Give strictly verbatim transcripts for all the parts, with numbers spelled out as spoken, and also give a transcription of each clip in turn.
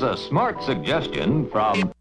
Here's a smart suggestion from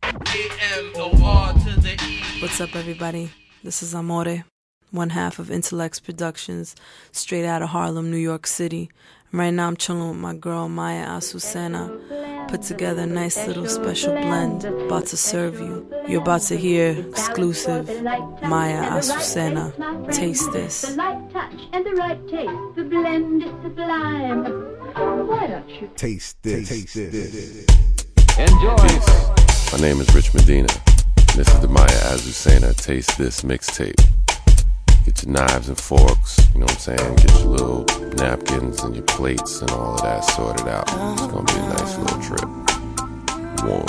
What's up, everybody? This is Amore, one half of Intellects Productions, straight out of Harlem, New York City. And right now I'm chilling with my girl Maya Azucena. Put together a nice little special blend, about to serve you. You're about to hear exclusive Maya Azucena. Taste this. The light touch and the right taste, the blend is sublime. Why don't you taste this? Taste this. Enjoy. My name is Rich Medina. This is the Maya Azucena Taste This mixtape. Get your knives and forks, you know what I'm saying? Get your little napkins and your plates and all of that sorted out. It's gonna be a nice little trip. One.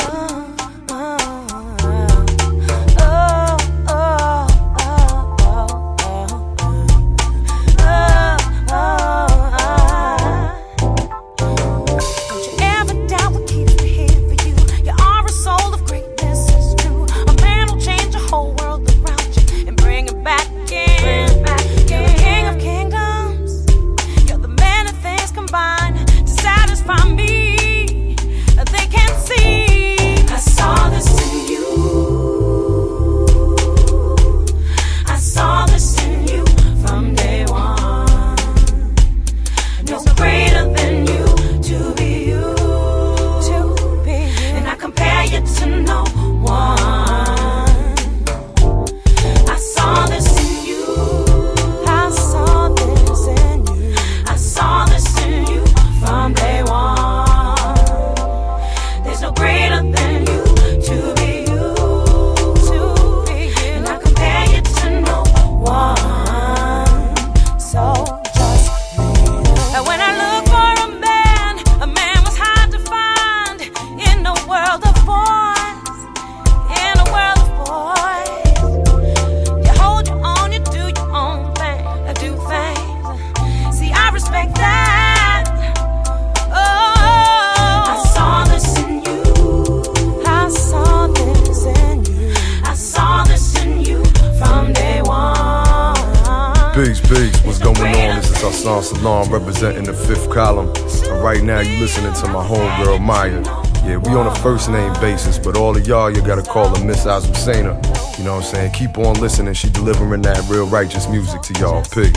Salon representing the fifth column. And right now you listening to my homegirl Maya. Yeah, we on a first name basis, but all of y'all, you gotta call her Miss Azucena. You know what I'm saying? Keep on listening, she delivering that real righteous music to y'all. Peace.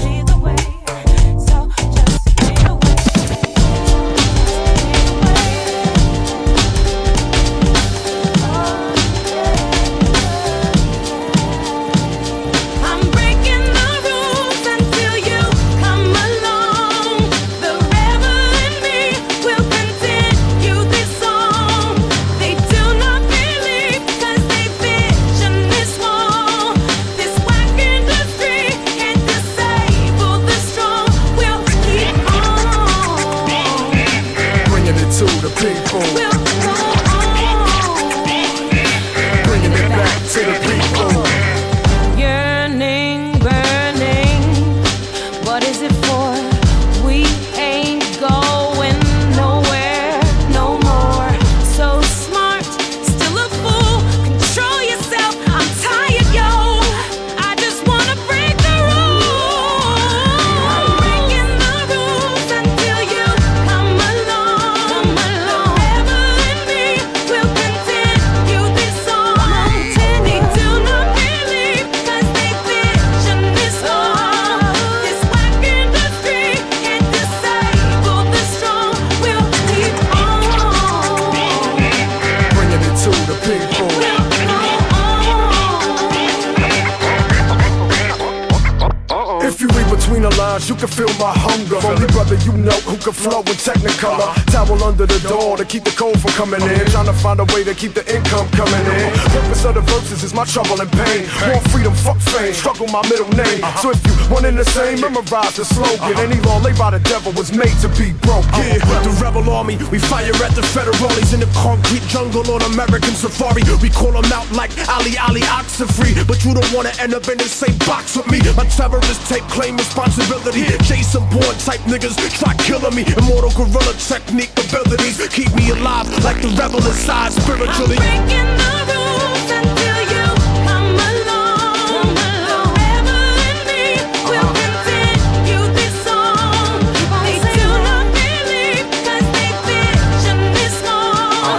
You can feel my hunger. Only brother you know who can flow with Technicolor. Towel under the door to keep the cold from coming in. Trying to find a way to keep the income coming in. Purpose of the verses is my trouble and pain. Want freedom, fuck fame, struggle my middle name. So if you one in the same, memorize the slogan. Any law laid by the devil was made to be broke. Yeah, the rebel army, we fire at the federales in the concrete jungle on American safari. We call them out like Ali Ali Oxenfree, but you don't wanna end up in the same box with me. My terrorists take claim responsibility. Jason Bourne type niggas try killing me. Immortal gorilla technique abilities keep me alive like the rebel inside spiritually. I'm breaking the rules until you come along. Forever in me will continue this song. They do not believe 'cause they vision this long.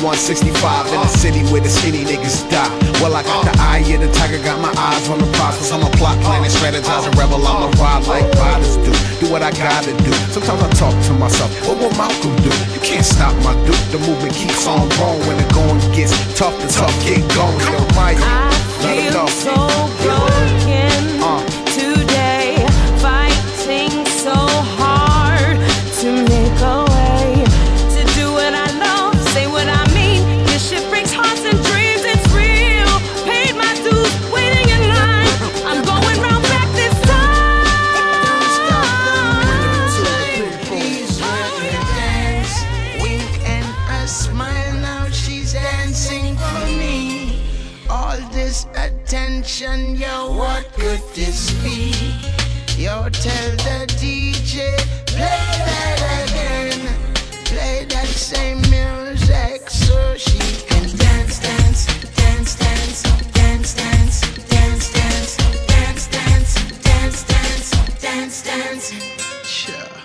one sixty-five in the city where the skinny niggas die. Well, I got the eye of the tiger, got my eyes on the prize. Cause I'm a plot, planning, strategizing, rebel. I'm a ride like riders do. Do what I gotta do. Sometimes I talk to myself, what will Malcolm do? You can't stop my dude. The movement keeps on growing. When the going gets tough, the tough get going. Yo, Maya, let it I know. feel so broken Uh. today, fighting so hard to make a way, to do what I love, say what I mean. This shit breaks hearts and dreams, it's real. Paid my dues, waiting in line. I'm going round back this time. Please let her dance. Wink and a smile, now she's dancing for me. All this attention, yo, what could this be? Yo, tell the D J, play that again. Play that same music so she can dance, dance, dance, dance, dance, dance, dance, dance, dance, dance, dance, dance, dance, dance. Sure.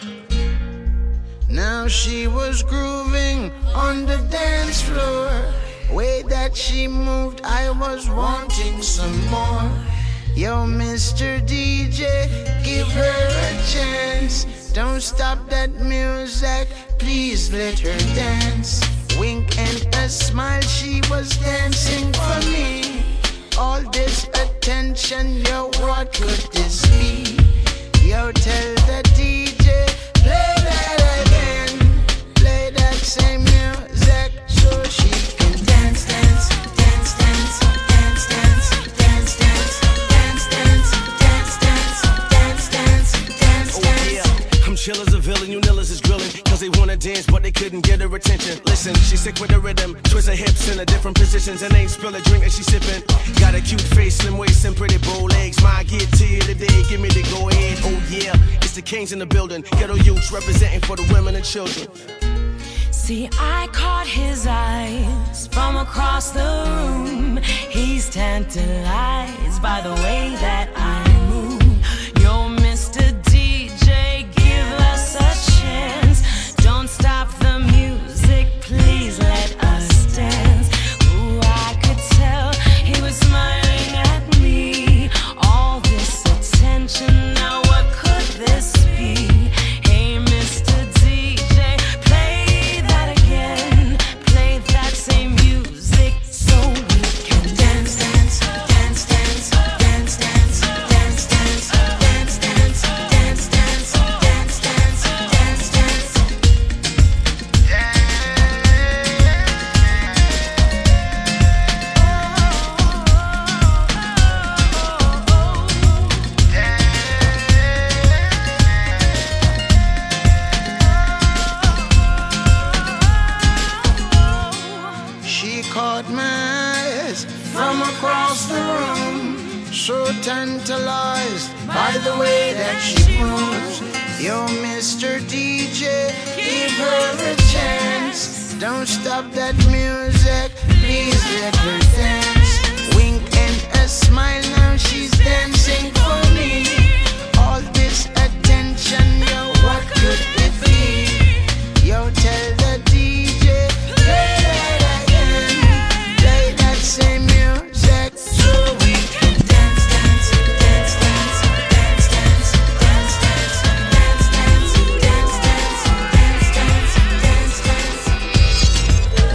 Now she was grooving on the dance floor. Way that she moved, I was wanting some more. Yo, Mister D J, give her a chance. Don't stop that music, please let her dance. Wink and a smile, she was dancing for me. All this attention, yo, what could this be? Yo, tell the D J, play that again. Play that same music so she can dance, dance, dance, dance, dance, dance, dance, dance, dance, dance, dance, dance, dance, dance, dance, dance. I'm chill as a villain, you nillas is grilling. Cause they wanna dance, but they couldn't get her attention. Listen, she's sick with the rhythm. Twist her hips in the different positions and ain't spill a drink and she sipping. Got a cute face, slim waist, and pretty bow legs. My get to you today, give me the go ahead. Oh yeah, it's the kings in the building. Ghetto youths representing for the women and children. See, I caught his eyes from across the room. He's tantalized by the way that I move. Yo, Mister D J, give us a chance. Don't stop the music, please let us dance. Ooh, I could tell he was smiling at me. All this attention, now what could this be? Hey, Mister D J, play that again. Play that same music so we can dance, dance, dance, dance, dance, dance, dance, dance, dance, dance, dance, dance, dance, dance, dance, dance. She caught my eyes from across the room, so tantalized by the way that she moves. Yo, Mister D J, give her a chance. Don't stop that music, please let her dance. Wink and a smile, now she's dancing for me. All this attention, yo, what could it be? Yo, tell the D J, play that again. Play that same music so we can dance, dance, dance, dance, dance, dance, dance, dance, dance, dance, dance, dance, dance, dance, dance, dance.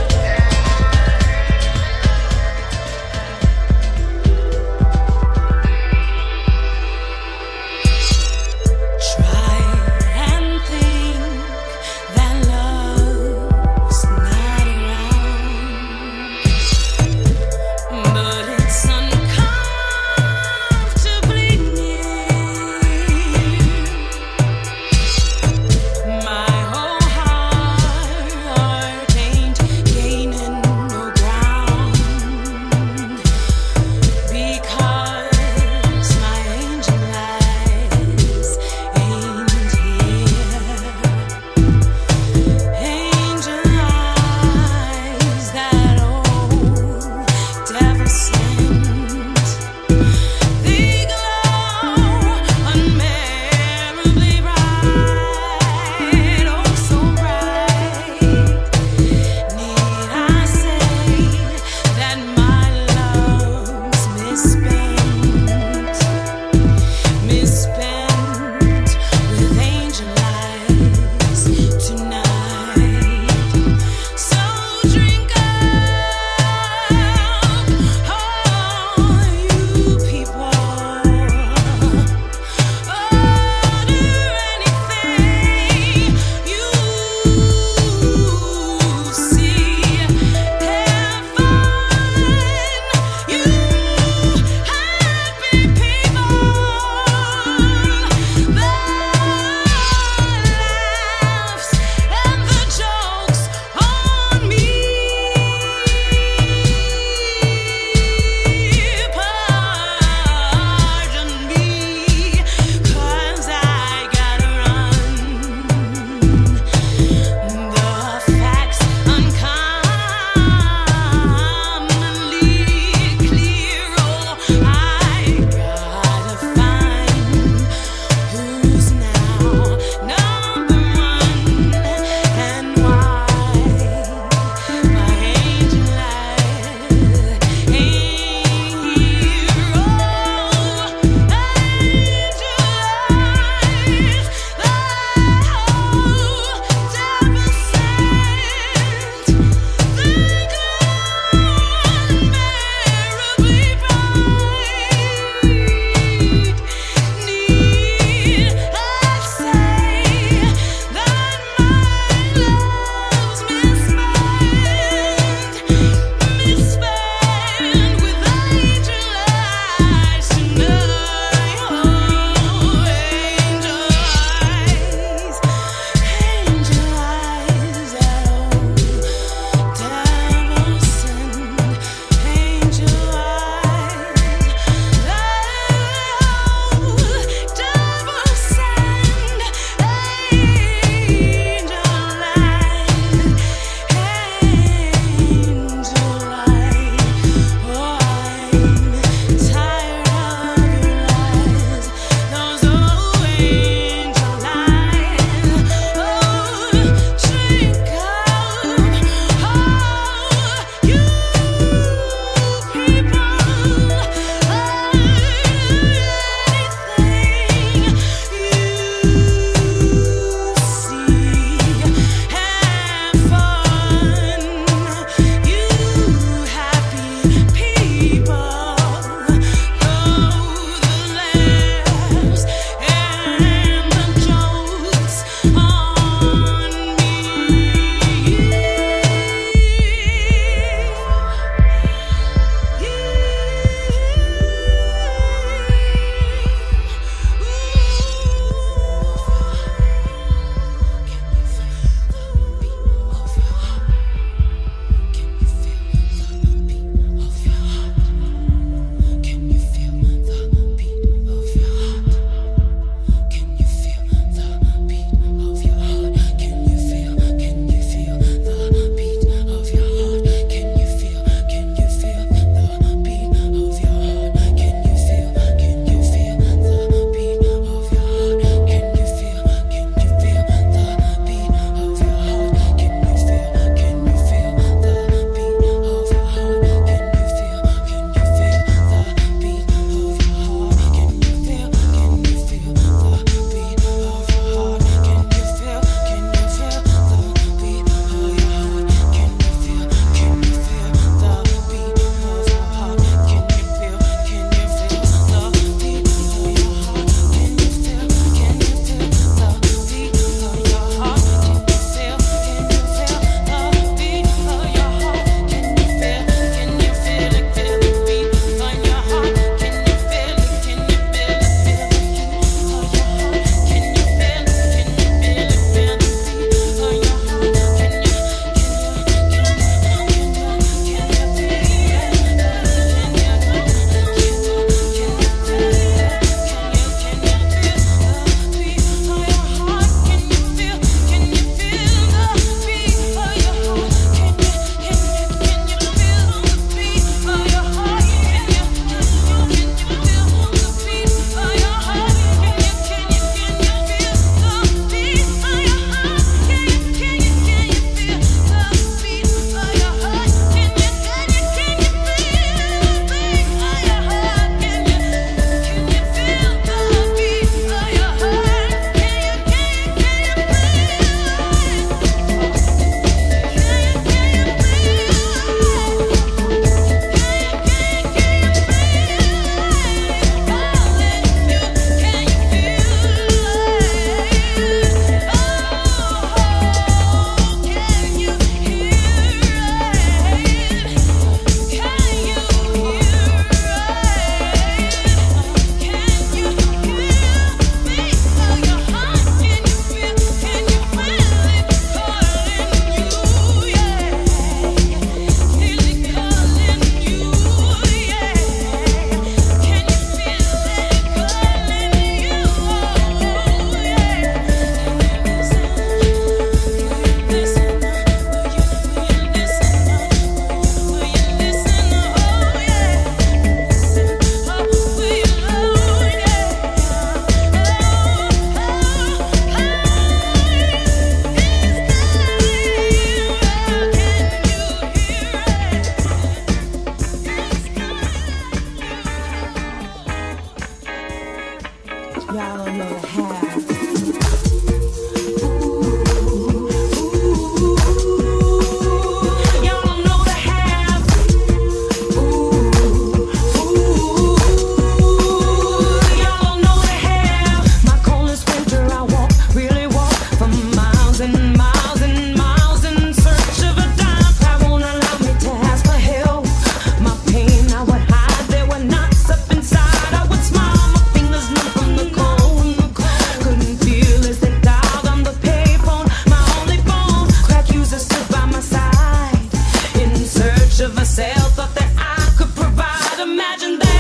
myself, thought that I could provide. Imagine that.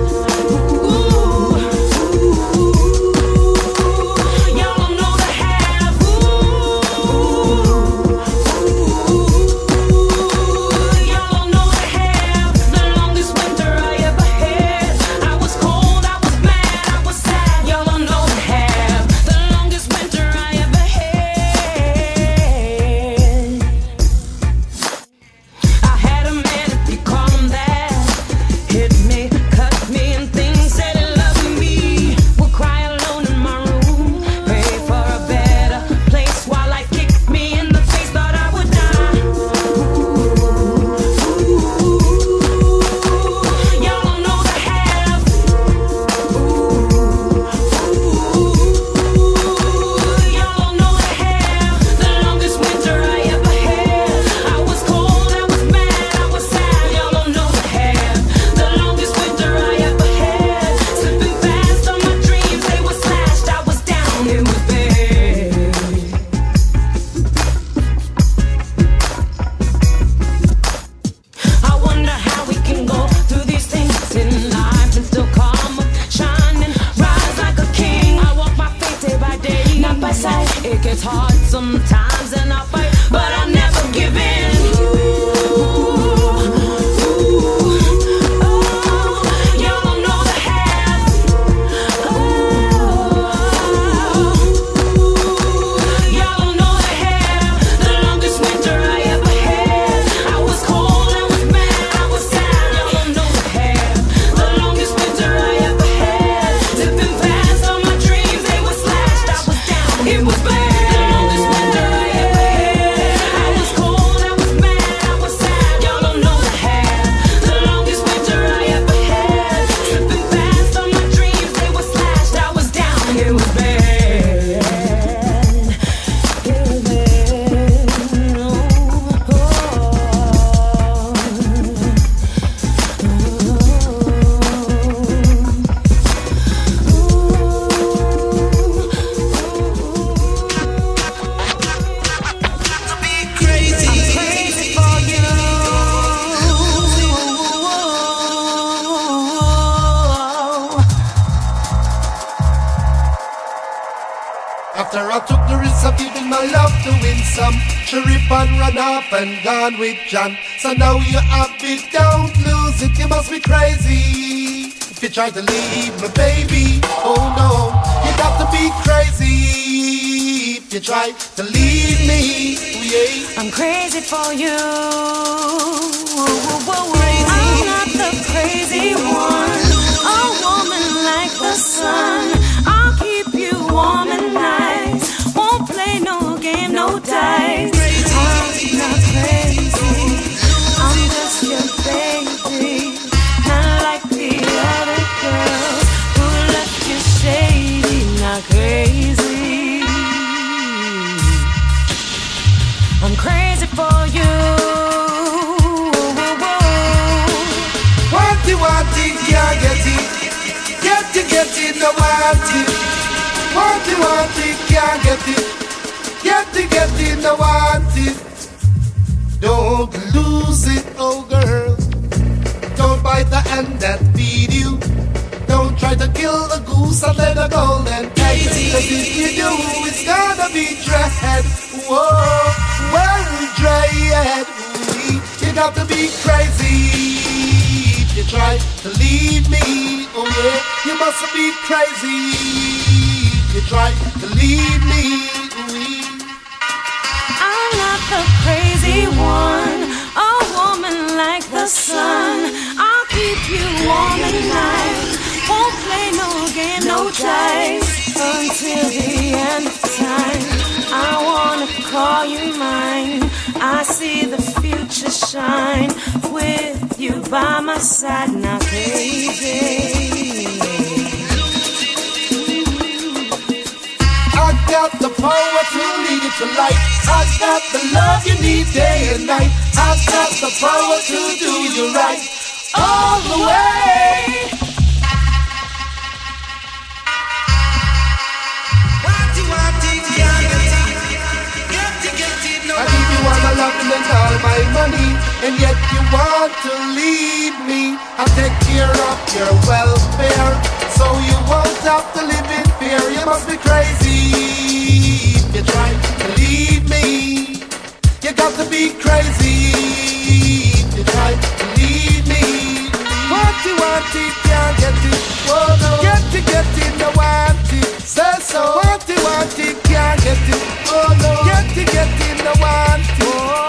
It gets hard sometimes and I fight, but I never give in. After I took the risk of giving my love to win some, she rip and run off and gone with John. So now you have it, don't lose it, you must be crazy if you try to leave me, baby. Oh no, you got to be crazy if you try to leave me. Oh, yeah. I'm crazy for you. I'm not the crazy one, a woman like the sun. I'll keep you warm and nice, won't play no game, no dice. I'm not crazy, I'm just your baby, not like the other girls who left you shady. Not crazy, I'm crazy for you. Want it, want it, can't get it. Get it, get it, no want it. Want it, want it, can't get it. Get it, get it, no want it. Don't lose it, oh girl. Don't bite the hand that feed you. Don't try to kill the goose and let the golden egg. Cause if you do, it's gonna be dread. Whoa, well, dread. You got to be crazy if you try to leave me. Oh yeah, you must be crazy if you try to leave me. I'm not the crazy one, a woman like the sun. I'll keep you warm at night, won't play no game, no dice. Until the end of time, I wanna call you mine. I see the future shine with you by my side. Not crazy, I got the power to lead you to light. I got the love you need day and night. I got the power to do you right all the way. I give you all my love and then all my my money, and yet you want to leave me. I'll take care of your welfare, so you won't have to live in fear. You must be crazy if you try to leave me. You got to be crazy if you try to leave me. What you want it, can't get it. Oh no, get to get it, no want it. Say so. What you want it, can't get it. Oh no, get to get it, no want it.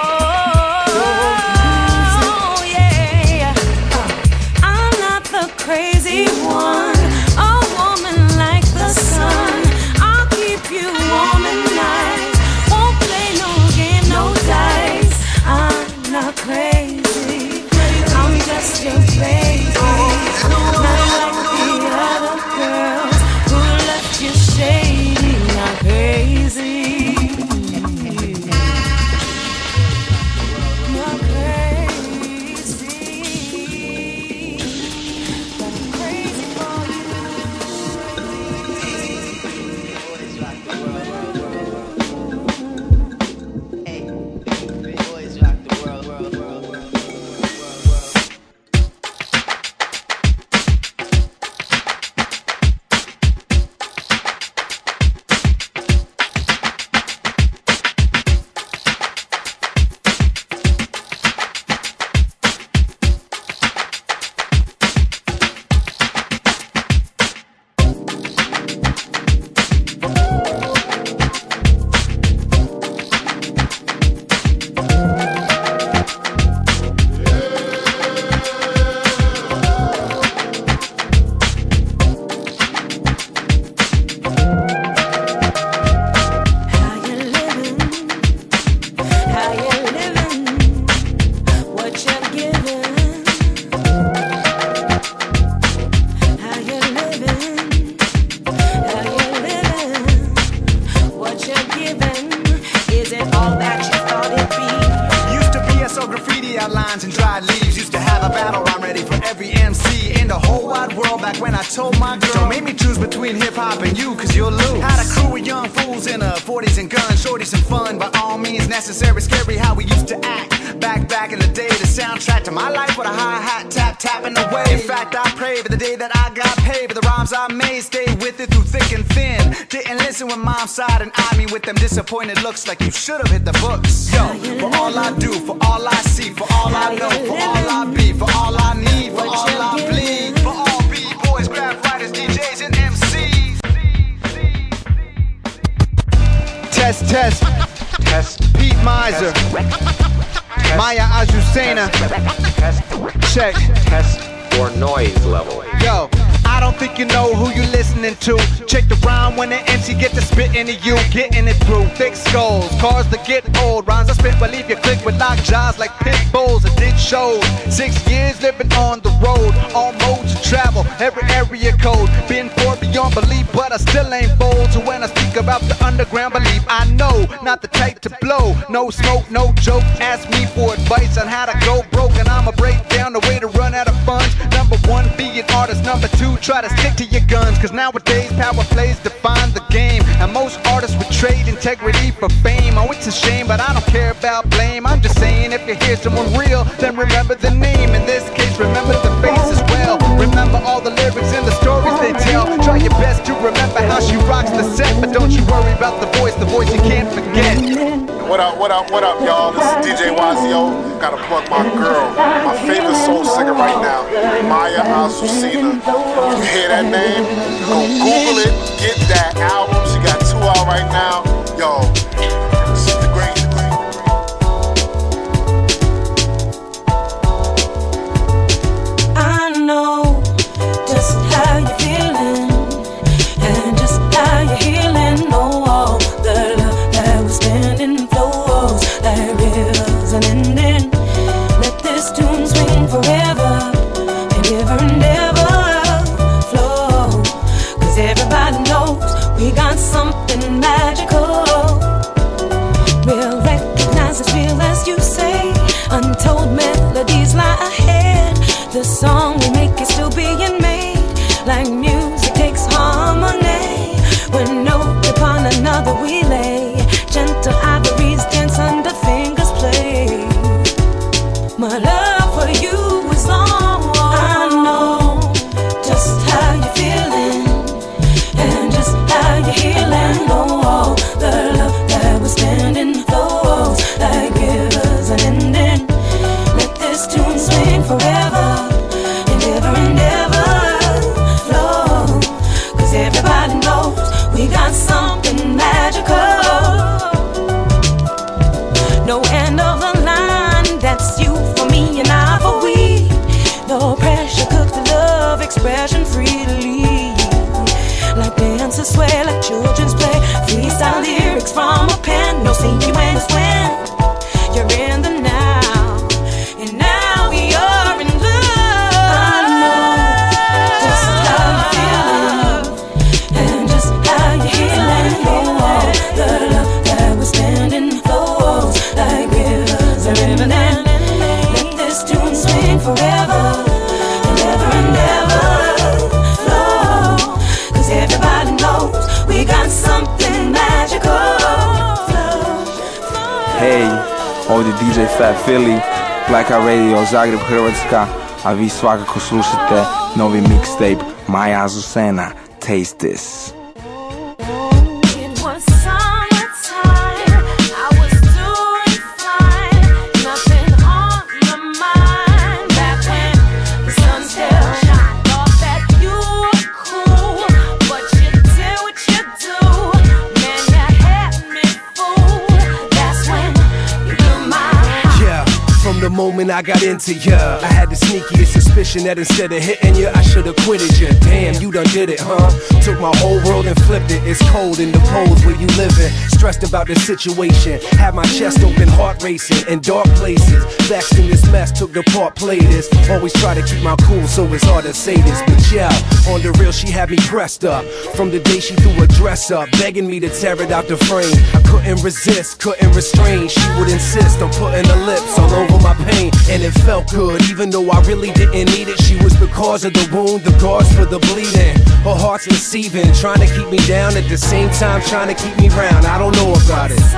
Oh yeah, I'm not the crazy one. A woman like the sun. I'll keep you warm at night. Won't play no game, no dice. I'm not crazy. I'm just your baby. Not like the other girls who left you shady. Not crazy. Not crazy. But I'm crazy for you. Hey, big boys rock the world, world, world, world, world, world, world. How you living? How you living? What you giving? How you living? How you living? What you giving? Is it all that you thought it'd be? Used to be I saw graffiti outlines and dried leaves. Used to have a battle rhyme ready for every M C in the whole wide world. Back when I told my girl, don't make me choose between hip hop and you, cause you'll lose. Had a crew of young fools in her forties and guns, shorties and fun. By all means necessary, scary how we used to act. Back back in the day, the soundtrack to my life with a hi hat tap tapping away. In fact, I pray for the day that I got paid, but the rhymes I made stayed with it through thick and thin. Didn't listen when mom sighed and eyed me with them disappointed looks like you should have hit the books. Yo, for all I do, for all I see, for all I know, for all I be, for all I need, for all I bleed, for all B-boys, graph writers, D Js, and M Cs. Test, test, test. Pete Miser, Maya Azucena. Check. Test for noise level. Yo, I don't think you know who you listening to. Check the rhyme when the M C get to spit into you. Getting it through thick skulls, cars that get old. Rhymes I spit will leave you click with lock jaws like pit bulls. I did shows, six years living on the road. All modes of travel, every area code. Been far beyond belief, but I still ain't bold. So when I speak about the underground belief, I know not the type to blow. No smoke, no joke. Ask me for advice on how to go broke, and I'ma break down the way to run out of funds. Number one, be an artist. Number two, try to stick to your guns, cause nowadays power plays define the game, and most artists would trade integrity for fame. Oh, it's a shame, but I don't care about blame. I'm just saying, if you hear someone real, then remember the name. In this case, remember the face as well. Remember all the lyrics and the stories they tell. Try your best to remember how she rocks the set, but don't you worry about the voice, the voice you can't forget. What up, what up, what up, y'all? This is D J Wazio. Gotta plug my girl, my favorite soul singer right now, Maya Azucena. You hear that name? Go Google it, get that album. She got two out right now. Yo, she's the great. I know just how you're feeling, and just how you're healing. Oh, all the love that was standing flows like rivers unending. Let this tune swing forever and ever and ever flow. Cause everybody knows we got something magical. forever and ever and ever. Flow, cause everybody knows we got something magical. Hey, ovdje D J Fat Philly, Black Eye Radio, Zagreb, Hrvatska, a vi svakako slušate novi mixtape Maja Azucena, Taste This. The moment I got into ya, I had the sneakiest suspicion that instead of hitting ya, I should've quitted ya. Damn, you done did it, huh? Took my whole world and flipped it. It's cold in the poles where you living. Stressed about the situation, had my chest open, heart racing in dark places. Vexed in this mess, took the part, play this. Always try to keep my cool, so it's hard to say this. But yeah, on the real, she had me pressed up. From the day she threw her dress up, begging me to tear it out the frame. I couldn't resist, couldn't restrain. She would insist on putting her lips all over my pain, and it felt good, even though I really didn't need it. She was the cause of the wound, the cause for the bleeding. Her heart's deceiving, trying to keep me down, at the same time trying to keep me round. I don't know about it.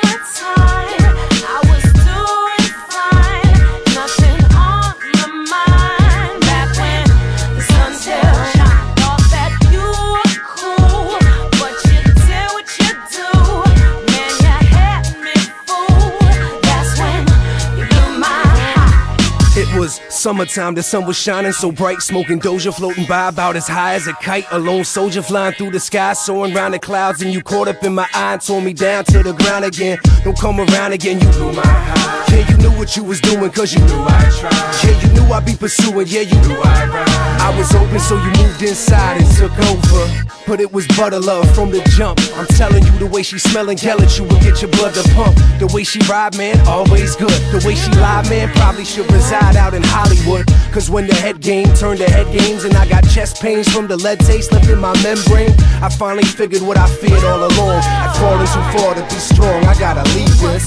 Summertime, the sun was shining so bright, smoking Doja, floating by about as high as a kite. A lone soldier flying through the sky, soaring round the clouds, and you caught up in my eye and tore me down to the ground again. Don't come around again, you blew my high. Yeah, you knew what you was doing, cause you knew I tried. Yeah, you knew I'd be pursuing, yeah, you knew I'd ride. I was open, so you moved inside and took over. But it was butter love from the jump. I'm telling you, the way she smellin' Gellert, you would get your blood to pump. The way she ride, man, always good. The way she lie, man, probably should reside out in Hollywood. Cause when the head game turned to head games, and I got chest pains from the lead taste left in my membrane, I finally figured what I feared all along. I'd fallen too far to be strong, I gotta leave this.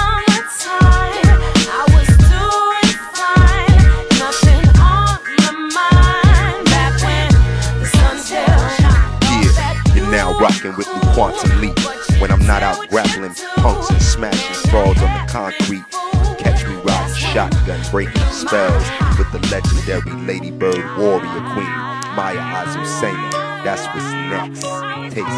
Now rocking with New Quantum Leap. When I'm not out grappling punks and smashing frauds on the concrete, catch me riding shotgun, breaking spells with the legendary Ladybird warrior queen, Maja Azucena. That's what's next. Taste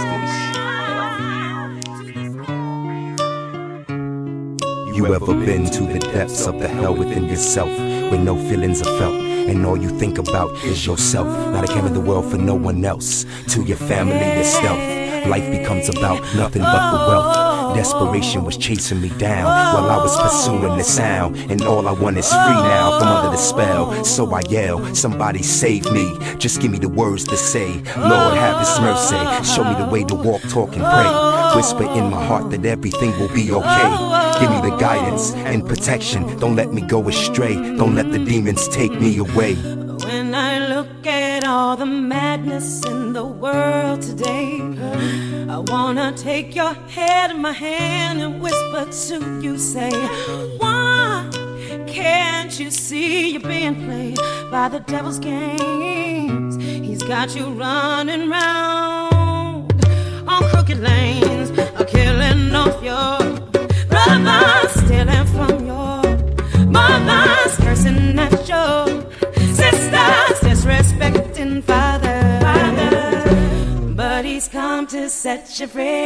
this. You ever been to the depths of the hell within yourself, where no feelings are felt, and all you think about is yourself? Not a care in the world for no one else. To your family, your stealth. Life becomes about nothing but the wealth. Desperation was chasing me down while I was pursuing the sound, and all I want is free now from under the spell. So I yell, somebody save me. Just give me the words to say. Lord, have His mercy. Show me the way to walk, talk, and pray. Whisper in my heart that everything will be okay. Give me the guidance and protection. Don't let me go astray. Don't let the demons take me away. When I look at all the madness in the world today, I wanna take your head in my hand and whisper to you, say, why can't you see you're being played by the devil's games? He's got you running round on crooked lanes, killing off your brothers, stealing from your mothers, cursing at your sisters, disrespecting fathers. Father. But He's come to set you free.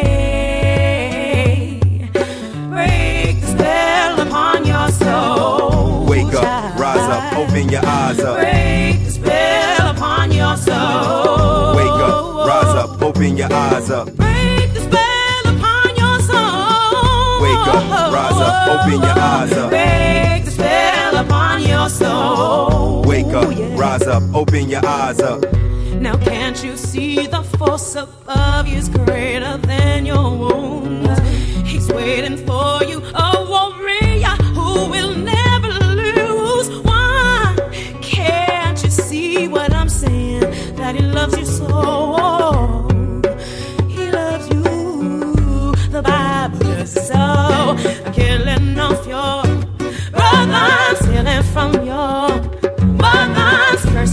Break the spell upon your soul. Wake up, rise up, open your eyes up. Break the spell upon your soul. Wake up, rise up, open your eyes up. Break the spell upon your soul. Wake up, rise up, open your eyes up. Break the spell upon your soul. Wake up, rise up, open your eyes up. Now can't you see the force above you is greater than your wounds? He's waiting for you, a warrior who will never lose. Why can't you see what I'm saying? That He loves you so. He loves you. The Bible does so. Killing off your brothers, stealing from your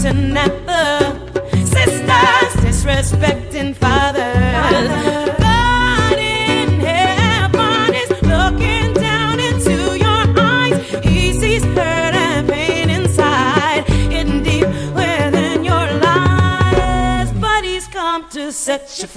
shouting at the sisters, disrespecting fathers. God in heaven is looking down into your eyes. He sees hurt and pain inside, hidden deep within your lies. But he's come to set you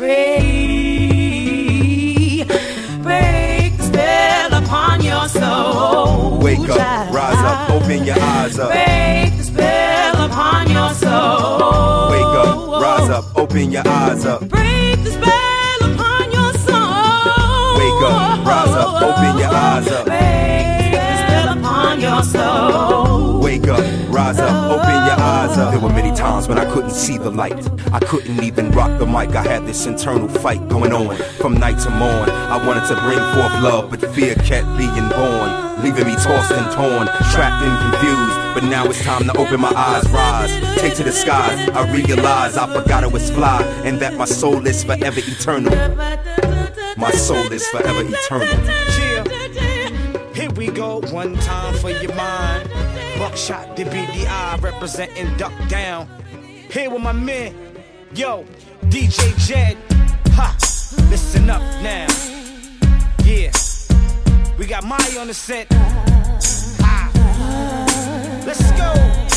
free. Break the spell upon your soul. Wake up, rise up, open your eyes up. Break the spell upon your soul. Wake up, rise up, open your eyes up. Break the spell upon your soul. Wake up, rise up, open your eyes up. Break the spell upon your soul. Wake up, rise up, open your eyes up. There were many times when I couldn't see the light. I couldn't even rock the mic. I had this internal fight going on from night to morn. I wanted to bring forth love, but fear kept being born, leaving me tossed and torn, trapped and confused. But now it's time to open my eyes, rise, take to the skies. I realize I forgot I was fly, and that my soul is forever eternal. My soul is forever eternal. Yeah, here we go, one time for your mind. Buckshot, the B D I representing Duck Down. Here with my man, yo, D J Jed. Ha, listen up now. Yeah, we got Maya on the set. Ha, let's go.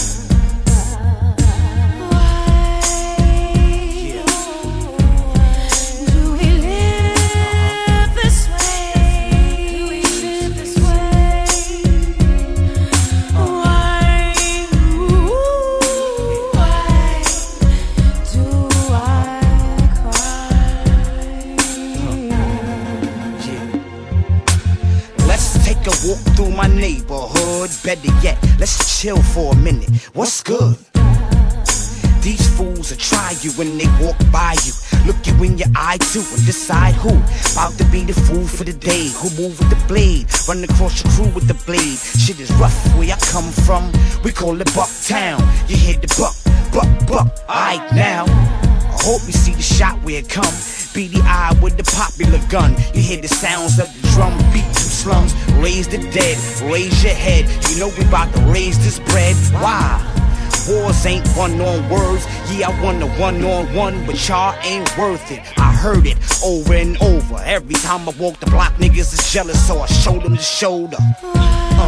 Walk through my neighborhood, better yet, let's chill for a minute. What's good? These fools will try you when they walk by you. Look you in your eye too and decide who about to be the fool for the day. Who move with the blade, run across your crew with the blade. Shit is rough where I come from, we call it Bucktown. You hear the buck, buck, buck, alright now. I hope you see the shot where it come. B D I with the popular gun. You hear the sounds of the drum beat through slums. Raise the dead, raise your head. You know we about to raise this bread. Why? Wars ain't one on words. Yeah, I won the one on one, but y'all ain't worth it. I heard it over and over. Every time I walk the block, niggas is jealous, so I showed them the shoulder. Uh.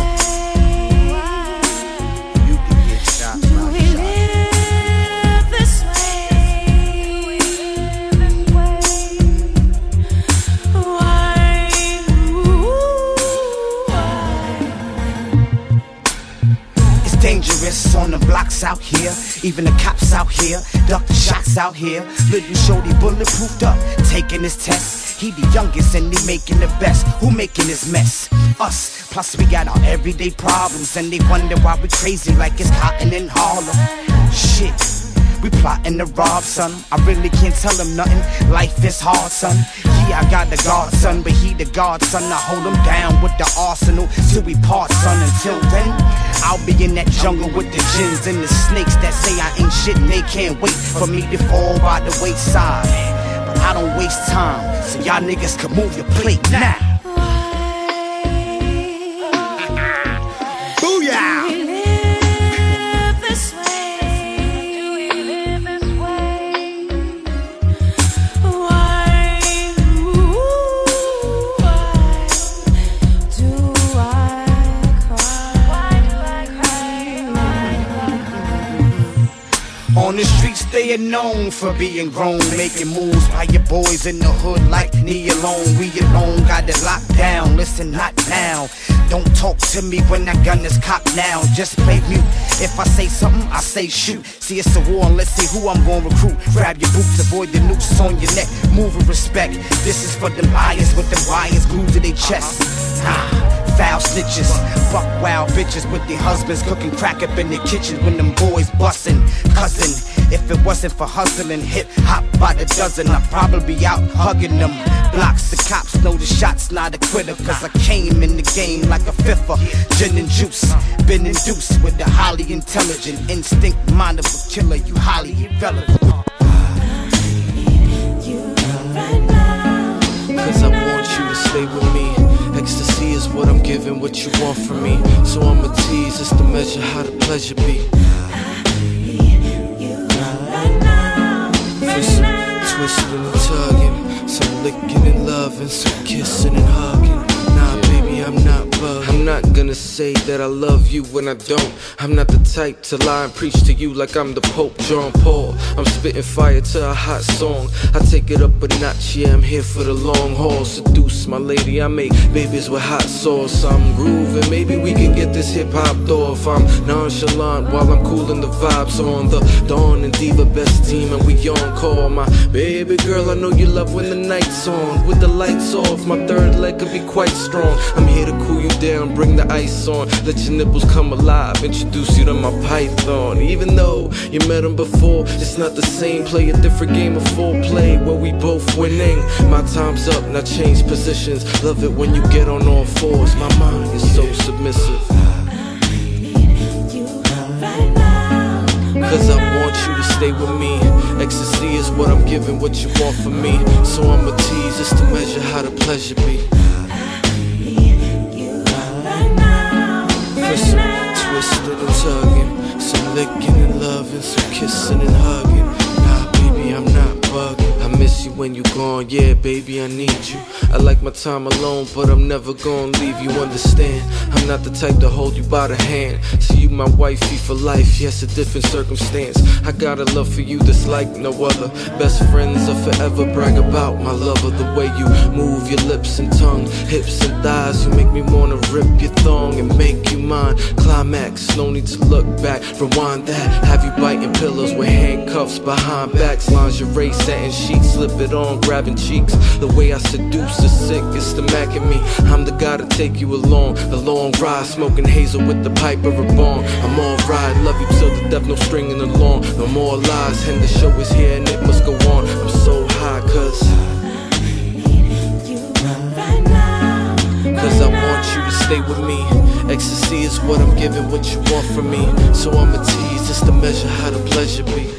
You can get shot, shot. Dangerous on the blocks out here, even the cops out here, duck the shots out here. Little shorty bulletproofed up, taking his test. He the youngest and he making the best. Who making this mess? Us. Plus we got our everyday problems and they wonder why we crazy like it's cotton in Harlem. Shit. We plotting to rob, son. I really can't tell him nothing. Life is hard, son. Yeah, I got the godson, but he the godson. I hold him down with the arsenal till we part, son. Until then, I'll be in that jungle with the gins and the snakes that say I ain't shit and they can't wait for me to fall by the wayside. But I don't waste time, so y'all niggas can move your plate now. Booyah! On the streets they are known for being grown, making moves by your boys in the hood like me alone. We alone got it locked down, listen not now. Don't talk to me when that gun is cocked now, just play mute. If I say something, I say shoot. See it's a war and let's see who I'm gonna recruit. Grab your boots, avoid the nooses on your neck. Move with respect, this is for them liars with them wires glued to their chest. Ah. Foul snitches, fuck wild bitches with their husbands cooking crack up in the kitchen when them boys bustin'. Cousin, if it wasn't for hustling hip hop by the dozen, I'd probably be out hugging them. Blocks, the cops know the shot's not a quitter, cause I came in the game like a fiffer. Gin and juice, been induced with the highly intelligent instinct mind of a killer, you highly irrelevant. Cause I want you to stay with me. Ecstasy is what I'm giving, what you want from me. So I'ma tease, it's to measure how the pleasure be. Twisting and tugging, some licking and loving, some kissing and hugging. Nah, baby, I'm not bugging. I'm not gonna say that I love you when I don't. I'm not the type to lie and preach to you like I'm the Pope John Paul. I'm spitting fire to a hot song. I take it up a notch, yeah, I'm here for the long haul. Seduce my lady, I make babies with hot sauce. I'm grooving, maybe we can get this hip hop off. I'm nonchalant while I'm cooling the vibes on the Dawn and Diva best team, and we on call. My baby girl, I know you love when the night's on. With the lights off, my third leg could be quite strong. I'm here to cool you down, bring the ice on, let your nipples come alive, introduce you to my python. Even though you met him before, it's not the same. Play a different game of foreplay where we both winning. My time's up, now change positions. Love it when you get on all fours. My mind is so submissive. Cause I want you to stay with me. Ecstasy is what I'm giving, what you want from me. So I'ma tease just to measure how the pleasure be. Some twisting and tugging, some licking and loving, some kissing and hugging. Nah, baby, I'm not bugging. I miss you when you gone, yeah, baby, I need you. I like my time alone, but I'm never gonna leave you, understand? I'm not the type to hold you by the hand. See you my wifey for life, yes, a different circumstance. I got a love for you that's like no other. Best friends, I forever brag about my lover. The way you move your lips and tongue, hips and thighs, you make me wanna rip your thong and make you mine. Climax, no need to look back, rewind that. Have you biting pillows with handcuffs behind backs. Lingerie, satin sheets, slip it on, grabbing cheeks. The way I seduce the sick, it's the Mac in me. I'm the guy to take you along a long ride, smoking hazel with the pipe of a bong. I'm alright, love you till the death, no stringing along. No more lies, and the show is here and it must go on. I'm so high, cause Cause I want you to stay with me. Ecstasy is what I'm giving, what you want from me. So I'ma tease just to measure how the pleasure be.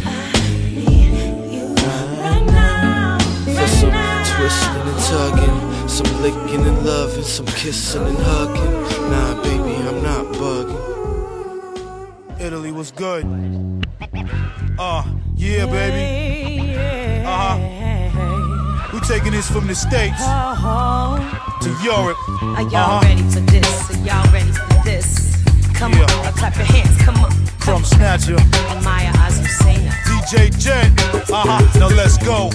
For some twisting and tugging, some licking and loving, some kissing and hugging. Nah, baby, I'm not bugging. Italy was good. Uh, yeah, baby. Uh-huh. We taking this from the States to Europe. Are y'all uh-huh. ready for this? Are y'all ready for this? Come yeah. on, clap your hands, come on. From Snatcher, Maya Azucena, D J Jet. Uh-huh. Now let's go.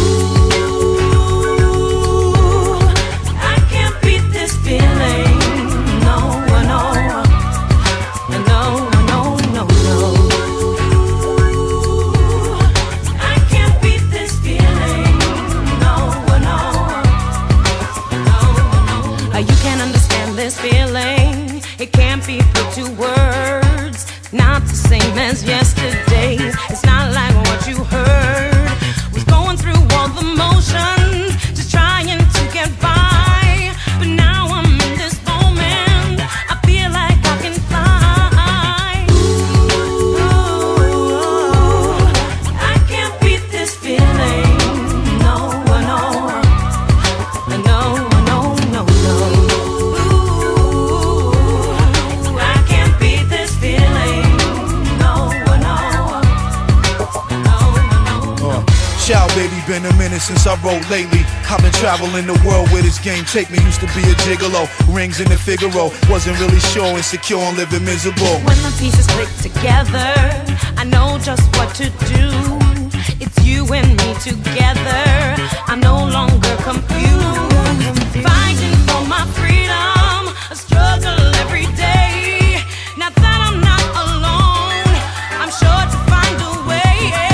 I can't beat this feeling. No, no, no, no, no, no. I can't beat this feeling. No, no, no, no. You can't understand this feeling. It can't be put to words. Not the same as yesterday. It's not like what you heard. Was going through all the motions, just trying to get by. But now I'm in this moment. I feel like I can fly. Ooh, I can't beat this feeling. No, no, no, no, no, no. Ooh, I can't beat this feeling. Shout, baby, been a minute since I wrote lately. I've been traveling the world where this game take me. Used to be a gigolo, rings in the Figaro. Wasn't really sure, insecure and living miserable. When the pieces click together, I know just what to do. It's you and me together. I'm no longer confused. Fighting for my freedom, a struggle every day. Now that I'm not alone, I'm sure to find a way.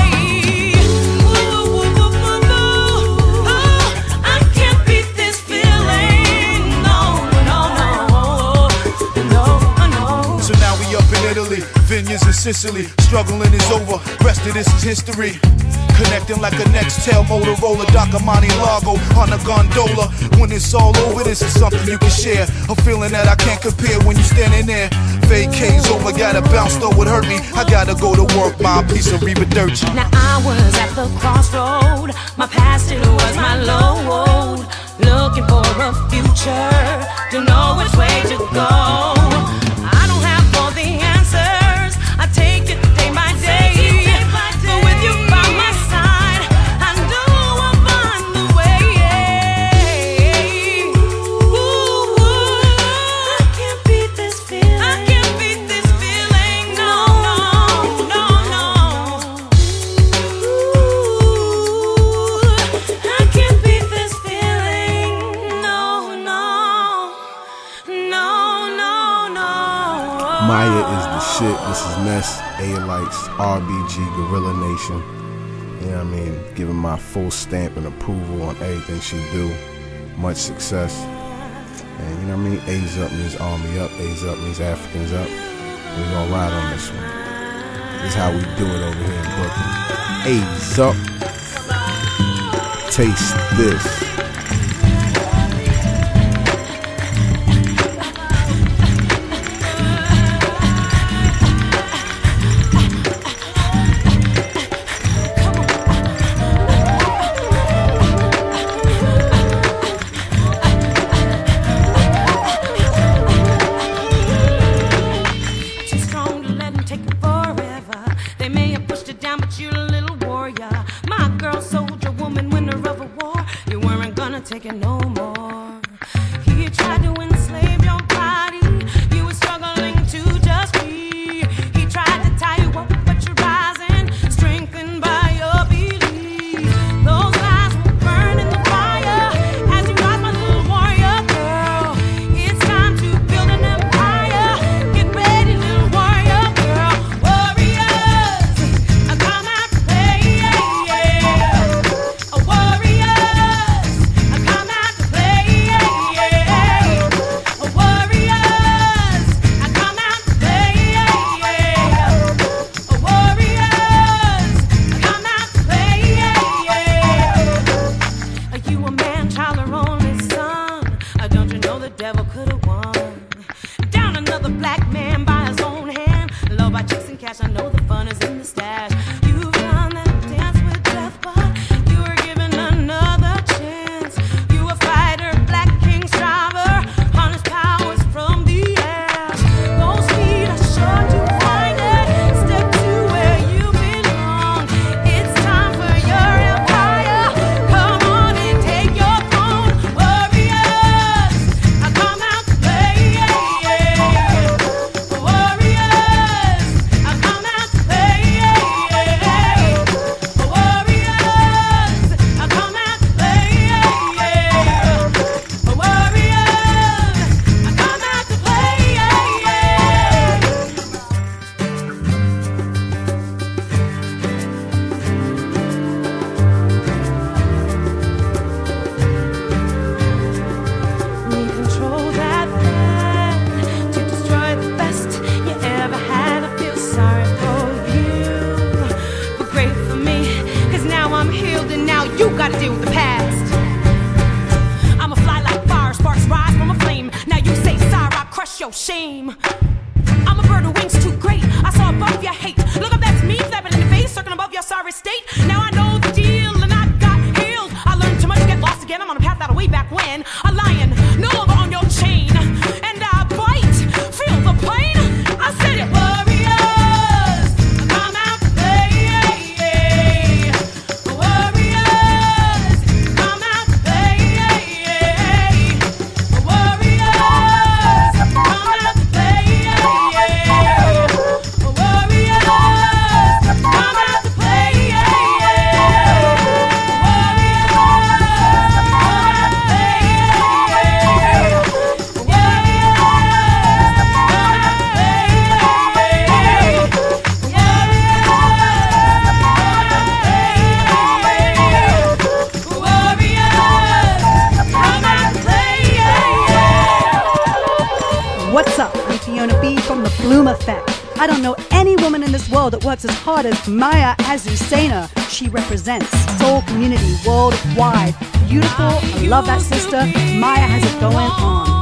Italy, vineyards in Sicily, struggling is over, rest of this is history. Connecting like a Nextel, Motorola, Docamani Lago on a gondola. When it's all over, this is something you can share. A feeling that I can't compare when you're standing there. Vacay's over, gotta bounce though it hurt me. I gotta go to work, my piece of Reba Dirty. Now I was at the crossroad, my past it was my load. Looking for a future, don't know which way to go. I don't have all the answers, I take it day by day. But with you by my side, Maya is the shit. This is Ness, A-Lights, R B G, Gorilla Nation. You know what I mean? Giving my full stamp and approval on everything she do. Much success. And you know what I mean? A's up means army up. A's up means Africans up. We're gonna ride on this one. This is how we do it over here in Brooklyn. A's up. Taste this. Take it no more. He tried to enslave your body. You were struggling to just be. He tried to tie you up, but you're rising, strengthened by your belief. Those lies will burn in the fire as you rise, my little warrior girl. It's time to build an empire. Get ready, little warrior girl. Warriors, come out to play. A warrior. Devil could have won. Down another black man by his own hand. Love by chasing cash. I know the fun is in the stash. You've done that dance with death, but you were given another chance. You a fighter, black king striver, harness powers from the air. Those feet are sure to find it. Step to where you belong. It's time for your empire. Come on and take your throne, warriors. Come out to play, warriors. Come out to play, warriors. Come out to play, warriors. Come out to play. We control that plan to destroy the best you ever had. I feel sorry for you, but great for me, cause now I'm healed and now you gotta deal with the past. I'm a fly like fire, sparks rise from a flame. Now you say sorry, I crush your shame. I'm a bird with wings too great. I saw above your hate. Look up, that's me flapping in the face, circling above your sorry state. Now I know the deal and I got healed. I learned too much to get lost again. I'm on a path that way back when. A lion, no longer on your chain. And I bite, feel the pain. I said it, warriors. Come out to play. Warriors, come out to play. Warriors, come out to play. What's up? I'm Fiona B from The Bloom Effect. I don't know any woman in this world that works as hard as Maya Azucena. She represents soul community worldwide. Beautiful. I love that sister. Maya has it going on.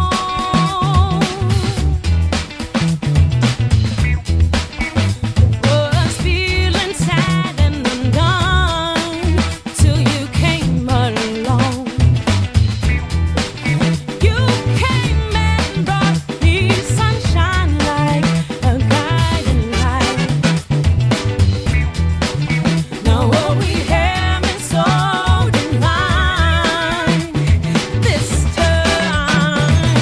This time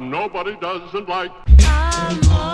nobody doesn't like. I'm